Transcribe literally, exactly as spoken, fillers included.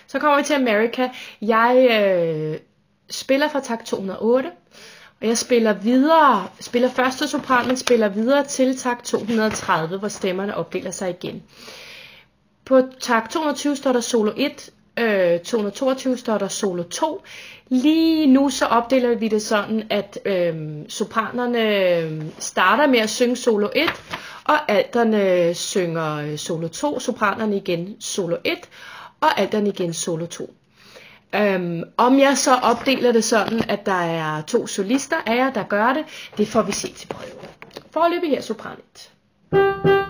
Så kommer vi til America. Jeg øh, spiller fra takt to hundrede og otte, og jeg spiller videre, spiller første sopran, men spiller videre til takt to hundrede og tredive, hvor stemmerne opdeler sig igen. På takt to hundrede og tyve står der solo et, øh, to hundrede og toogtyve står der solo to. Lige nu så opdeler vi det sådan, at øh, sopranerne starter med at synge solo et, og alterne synger solo to, sopranerne igen solo et, og alterne igen solo to. Um, om jeg så opdeler det sådan, at der er to solister af jer, der gør det, det får vi se til prøve. Foreløbig her sopran et.